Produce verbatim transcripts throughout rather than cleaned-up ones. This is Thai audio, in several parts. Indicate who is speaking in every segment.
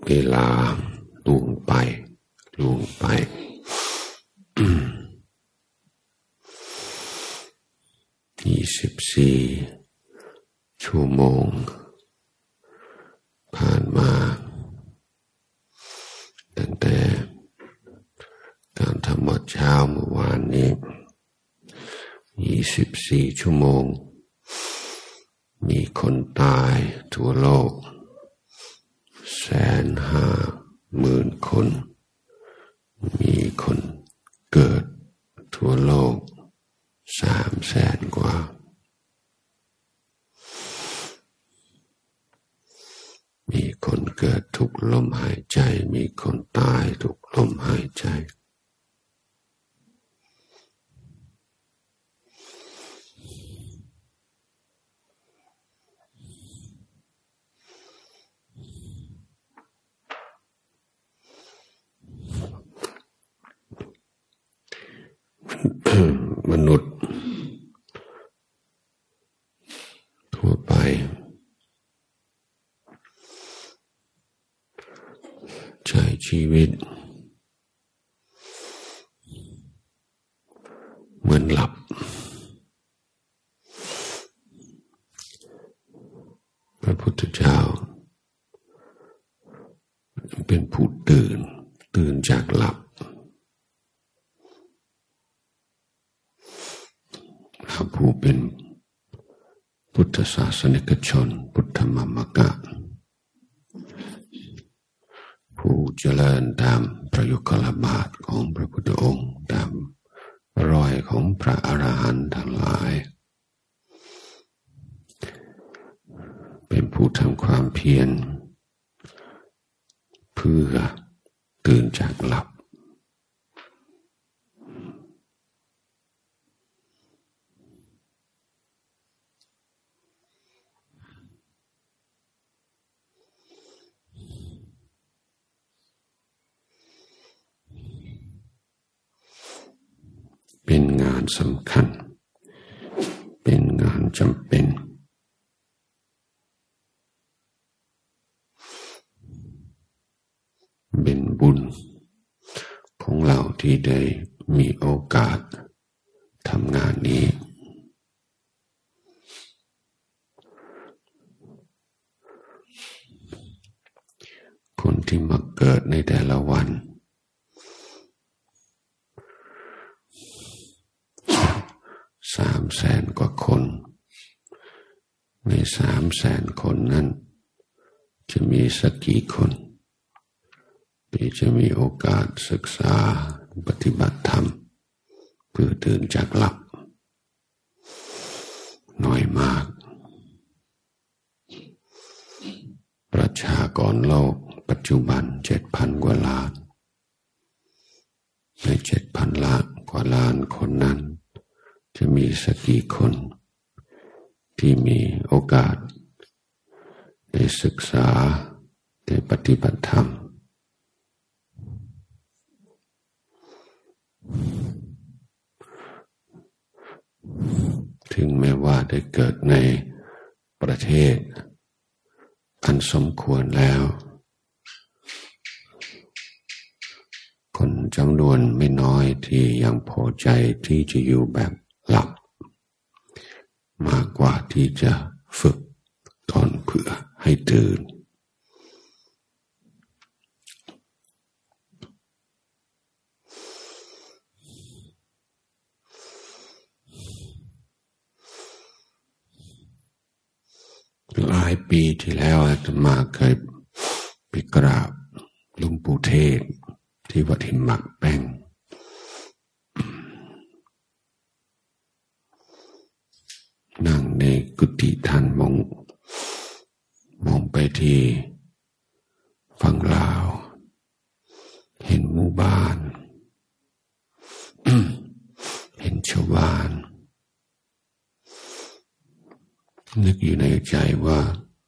Speaker 1: เวลาล่วงไปล่วงไป ยี่สิบสี่ชั่วโมงผ่านมาตั้งแต่การทำวัดเช้าเมื่อวานนี้ยี่สิบสี่ชั่วโมงมีคนตายทั่วโลกแสนห้าหมื่นคนมีคนเกิดทั่วโลกสามแสนกว่ามีคนเกิดทุกลมหายใจมีคนตายทุกลมหายใจมนุษย์ทั่วไปใช้ชีวิตเหมือนหลับพระพุทธเจ้าเป็นผู้ตื่นตื่นจากหลับผู้เป็นพุทธศาสนิกชนพุทธมามกะผู้เจริญตามพระยุคลบาทของพระพุทธองค์ตามรอยของพระอรหันต์ทั้งหลายเป็นผู้ทำความเพียรเพื่อตื่นจากหลับเป็นงานสำคัญเป็นงานจำเป็นเป็นบุญของเราที่ได้มีโอกาสทำงานนี้คนที่มาเกิดในแต่ละวันสามแสนกว่าคนในสามแสนคนนั้นจะมีสักกี่คนที่จะมีโอกาสศึกษาปฏิบัติธรรมเพื่อตื่นจากหลับน้อยมากประชากรโลกปัจจุบันเจ็ดพันกว่าล้านในเจ็ดพันล้านกว่าล้านคนนั้นจะมีสักกี่คนที่มีโอกาสได้ศึกษาได้ปฏิบัติธรรมถึงแม้ว่าได้เกิดในประเทศอันสมควรแล้วคนจำนวนไม่น้อยที่ยังพอใจที่จะอยู่แบบหลับมากกว่าที่จะฝึกตอนเพื่อให้ตื่นหลายปีที่แล้วอาตมาเคยไปกราบหลวงปู่เทศที่วัดหินหมักแป้งนั่งในกุฏิท่านมองมองไปที่ฝั่งลาวเห็นหมู่บ้าน เห็นชาวบ้านนึกอยู่ในใจว่า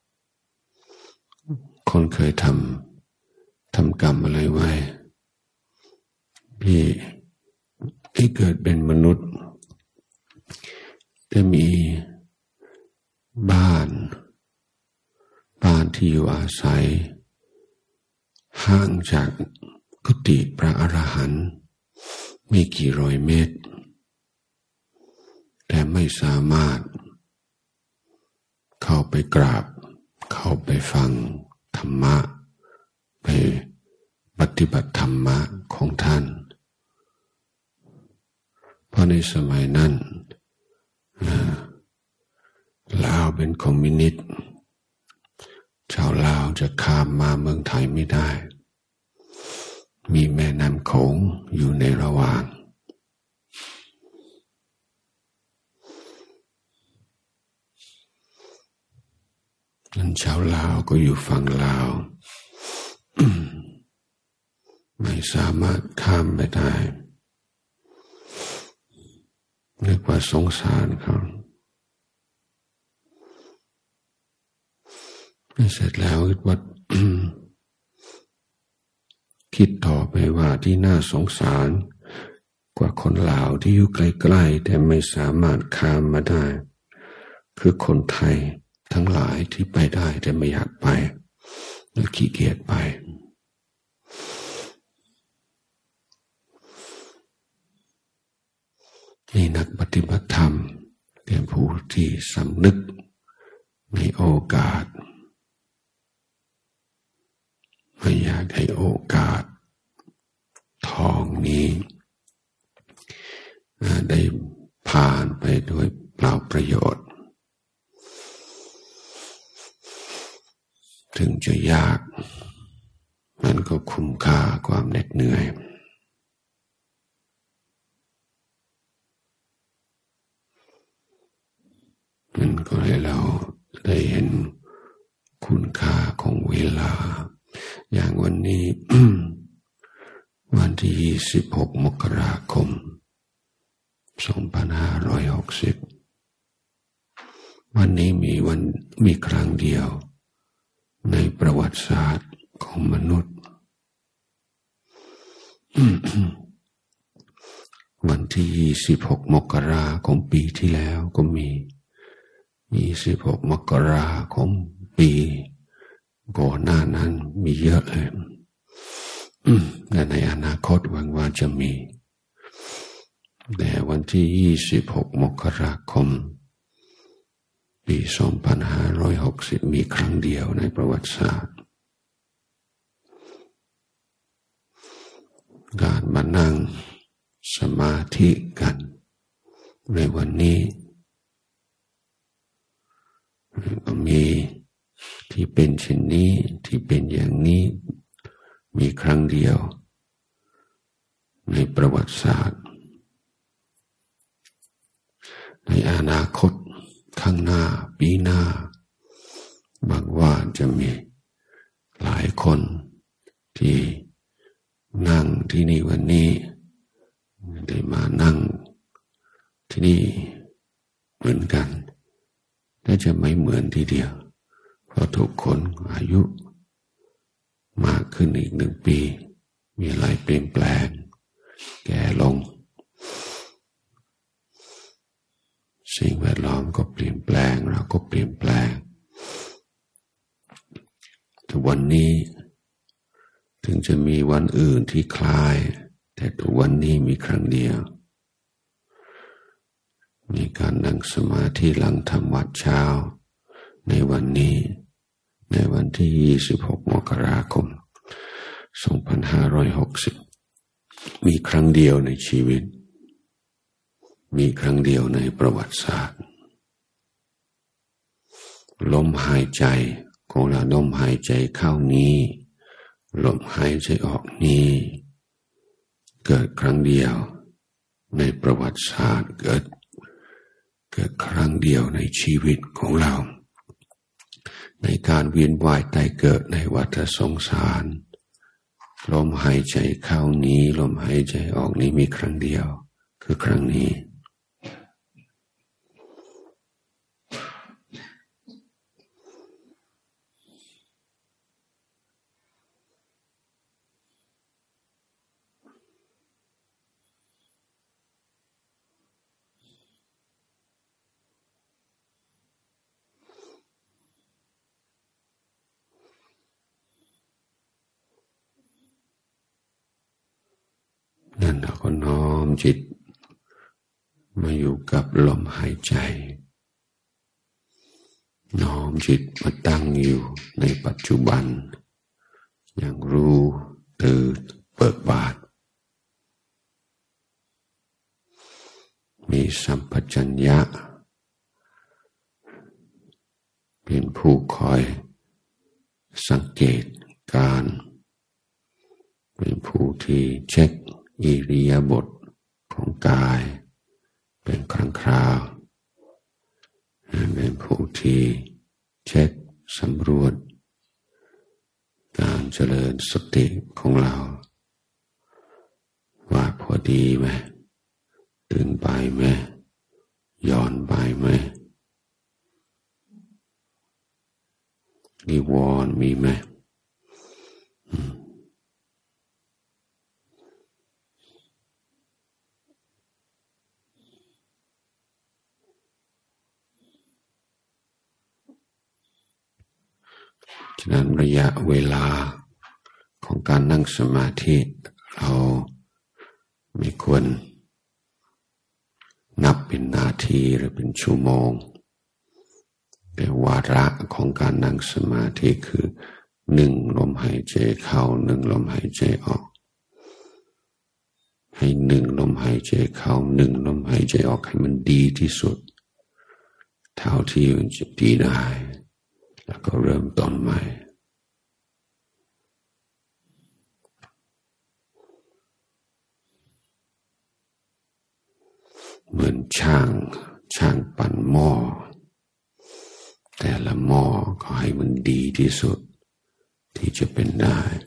Speaker 1: คนเคยทำทำกรรมอะไรไว้พี่ให้เกิดเป็นมนุษย์จะมีบ้านบ้านที่อยู่อาศัยห่างจากกุฏิพระอรหันต์ไม่กี่ร้อยเมตรแต่ไม่สามารถเข้าไปกราบเข้าไปฟังธรรมะไปปฏิบัติธรรมะของท่านเพราะในสมัยนั้นลาวเป็นคอมมิวนิสต์ชาวลาวจะข้ามมาเมืองไทยไม่ได้มีแม่น้ำโขงอยู่ในระหว่างนั้นชาวลาวก็อยู่ฝั่งลาว ไม่สามารถข้ามไปได้นึกว่าสงสารเขาเสร็จแล้วว่า คิดต่อไปว่าที่น่าสงสารกว่าคนลาวที่อยู่ใกล้ๆแต่ไม่สามารถข้ามมาได้คือคนไทยทั้งหลายที่ไปได้แต่ไม่อยากไปและขี้เกียจไปนี่นักปฏิบัติธรรมเป็นผู้ที่สำนึกในโอกาสไม่อยากให้โอกาสทองนี้ได้ผ่านไปโดยเปล่าประโยชน์ถึงจะยากมันก็คุ้มค่าความเหน็ดเหนื่อยมันก็ให้เราได้เห็นคุณค่าของเวลาอย่างวันนี้ วันที่ยี่สิบหกมกราคมสองพันห้าร้อยหกสิบวันนี้มีวันมีครั้งเดียวในประวัติศาสตร์ของมนุษย์ วันที่ยี่สิบหกมกราของปีที่แล้วก็มียี่สิบหกมกราของปีก่อนหน้านั้นมีเยอะเลยและในอนาคตหวังว่าจะมีแต่วันที่ยี่สิบหกมกราคมปีสองพันห้าร้อยหกสิบมีครั้งเดียวในประวัติศาสตร์การมานั่งสมาธิกันในวันนี้ก็มีที่เป็นเช่นนี้ที่เป็นอย่างนี้มีครั้งเดียวในประวัติศาสตร์ในอนาคตข้างหน้าปีหน้าบางว่าจะมีหลายคนที่นั่งที่นี่วันนี้ได้มานั่งที่นี่เหมือนกันแต่จะไม่เหมือนทีเดียวเพราะทุกคนอายุมากขึ้นอีกหนึ่งปีมีอะไรเปลี่ยนแปลงแก่ลงสิ่งแวดล้อมก็เปลี่ยนแปลงเราก็เปลี่ยนแปลงแต่วันนี้ถึงจะมีวันอื่นที่คล้ายแต่ตัววันนี้มีครั้งเดียวมีการนั่งสมาธิหลังทำวัดเช้าในวันนี้ในวันที่ยี่สิบหกมกราคมสองพันห้าร้อยหกสิบมีครั้งเดียวในชีวิตมีครั้งเดียวในประวัติศาสตร์ลมหายใจของเราลมหายใจเข้านี้ลมหายใจออกนี้เกิดครั้งเดียวในประวัติศาสตร์เกิดเกิดครั้งเดียวในชีวิตของเราในการเวียนว่ายตายเกิดในวัฏสงสารลมหายใจเข้านี้ลมหายใจออกนี้มีครั้งเดียวคือครั้งนี้แล้วก็น้อมจิตมาอยู่กับลมหายใจน้อมจิตมาตั้งอยู่ในปัจจุบันอย่างรู้ตื่นเบิกบานมีสัมปชัญญะเป็นผู้คอยสังเกตการเป็นผู้ที่เช็คอิริยาบถของกายเป็นครั้งคราวเป็นผู้ที่เช็คสำรวจการเจริญสติของเราว่าพอดีไหมตึงไปไหมย้อนไปไหมนิวรณ์มีไหมฉะนั้นระยะเวลาของการนั่งสมาธิเราไม่ควรนับเป็นนาทีหรือเป็นชั่วโมงแต่วาระของการนั่งสมาธิคือหนึ่งลมหายใจเข้าหนึ่งลมหายใจออกให้หนึ่งลมหายใจเข้าหนึ่งลมหายใจออกให้มันดีที่สุดเท่าที่มันจะดีได้แล้วก็เริ่มต้นใหม่เหมือนช่างช่างปั่นหม้อแต่ละหม้อก็ให้มันดีที่สุดที่จะเป็นได้